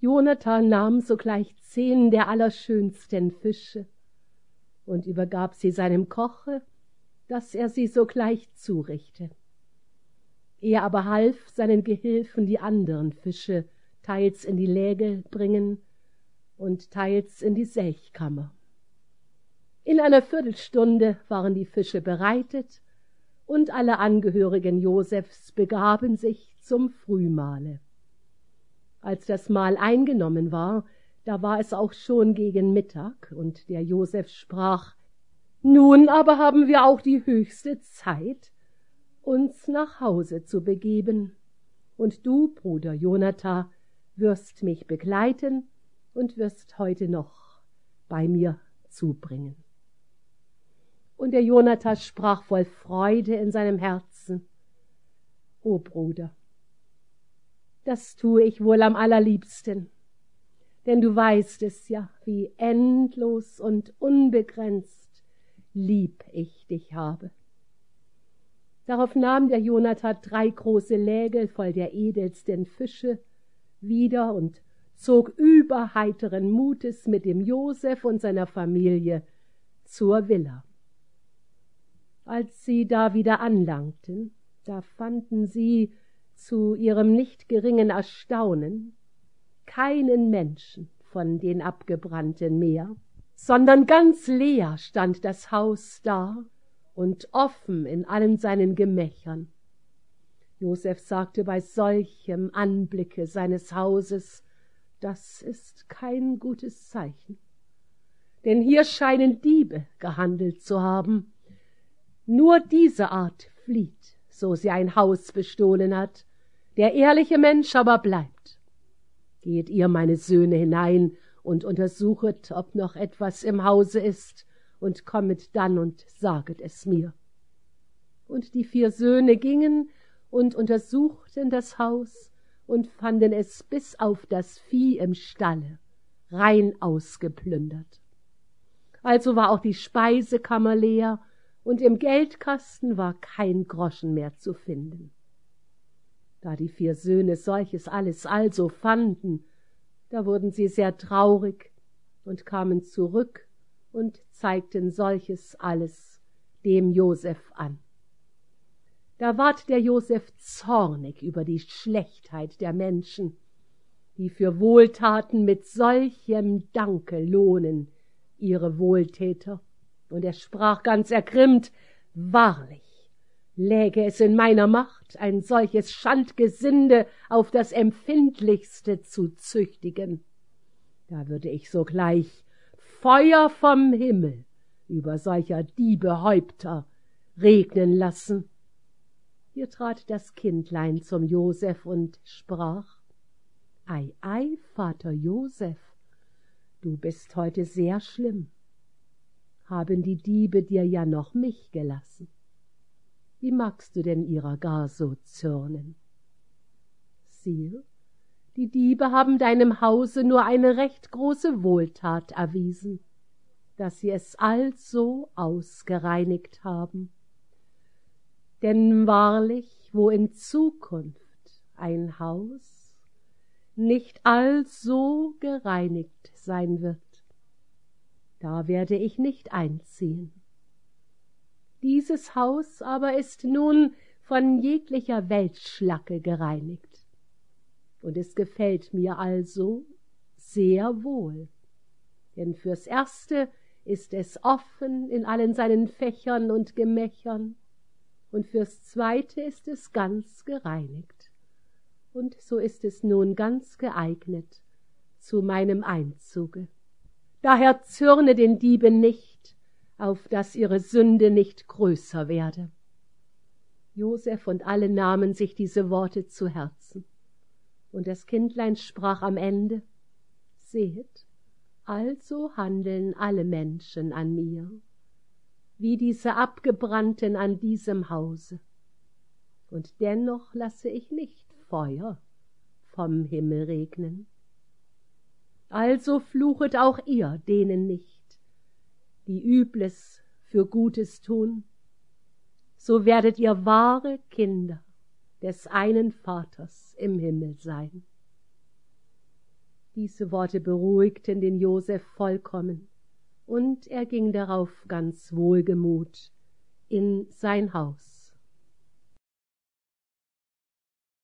Jonathan nahm sogleich 10 der allerschönsten Fische und übergab sie seinem Koche, dass er sie sogleich zurichte. Er aber half seinen Gehilfen die anderen Fische teils in die Lägel bringen und teils in die Selchkammer. In einer Viertelstunde waren die Fische bereitet, und alle Angehörigen Josefs begaben sich zum Frühmahle. Als das Mahl eingenommen war, da war es auch schon gegen Mittag, und der Josef sprach: »Nun aber haben wir auch die höchste Zeit, uns nach Hause zu begeben, und du, Bruder Jonathan, wirst mich begleiten und wirst heute noch bei mir zubringen.« Und der Jonathan sprach voll Freude in seinem Herzen: »O Bruder, das tue ich wohl am allerliebsten, denn du weißt es ja, wie endlos und unbegrenzt lieb ich dich habe.« Darauf nahm der Jonathan 3 große Lägel voll der edelsten Fische wieder und zog überheiteren Mutes mit dem Josef und seiner Familie zur Villa. Als sie da wieder anlangten, da fanden sie zu ihrem nicht geringen Erstaunen keinen Menschen von den Abgebrannten mehr, sondern ganz leer stand das Haus da und offen in allen seinen Gemächern. Josef sagte bei solchem Anblicke seines Hauses: »Das ist kein gutes Zeichen, denn hier scheinen Diebe gehandelt zu haben. Nur diese Art flieht, so sie ein Haus bestohlen hat. Der ehrliche Mensch aber bleibt. Geht ihr, meine Söhne, hinein und untersuchet, ob noch etwas im Hause ist, und kommet dann und saget es mir.« Und die 4 Söhne gingen und untersuchten das Haus und fanden es bis auf das Vieh im Stalle rein ausgeplündert. Also war auch die Speisekammer leer, und im Geldkasten war kein Groschen mehr zu finden. Da die 4 Söhne solches alles also fanden, da wurden sie sehr traurig und kamen zurück und zeigten solches alles dem Josef an. Da ward der Josef zornig über die Schlechtheit der Menschen, die für Wohltaten mit solchem Danke lohnen ihre Wohltäter. Und er sprach ganz ergrimmt: »Wahrlich, läge es in meiner Macht, ein solches Schandgesinde auf das Empfindlichste zu züchtigen, da würde ich sogleich Feuer vom Himmel über solcher Diebe Häupter regnen lassen.« Hier trat das Kindlein zum Josef und sprach: »Ei, ei, Vater Josef, du bist heute sehr schlimm. Haben die Diebe dir ja noch mich gelassen? Wie magst du denn ihrer gar so zürnen? Siehe, die Diebe haben deinem Hause nur eine recht große Wohltat erwiesen, dass sie es also ausgereinigt haben. Denn wahrlich, wo in Zukunft ein Haus nicht also gereinigt sein wird, da werde ich nicht einziehen. Dieses Haus aber ist nun von jeglicher Weltschlacke gereinigt, und es gefällt mir also sehr wohl, denn fürs Erste ist es offen in allen seinen Fächern und Gemächern, und fürs Zweite ist es ganz gereinigt, und so ist es nun ganz geeignet zu meinem Einzuge. Daher zürne den Dieben nicht, auf dass ihre Sünde nicht größer werde.« Josef und alle nahmen sich diese Worte zu Herzen. Und das Kindlein sprach am Ende: »Seht, also handeln alle Menschen an mir, wie diese Abgebrannten an diesem Hause. Und dennoch lasse ich nicht Feuer vom Himmel regnen. Also fluchet auch ihr denen nicht, die Übles für Gutes tun, so werdet ihr wahre Kinder des einen Vaters im Himmel sein.« Diese Worte beruhigten den Joseph vollkommen, und er ging darauf ganz wohlgemut in sein Haus.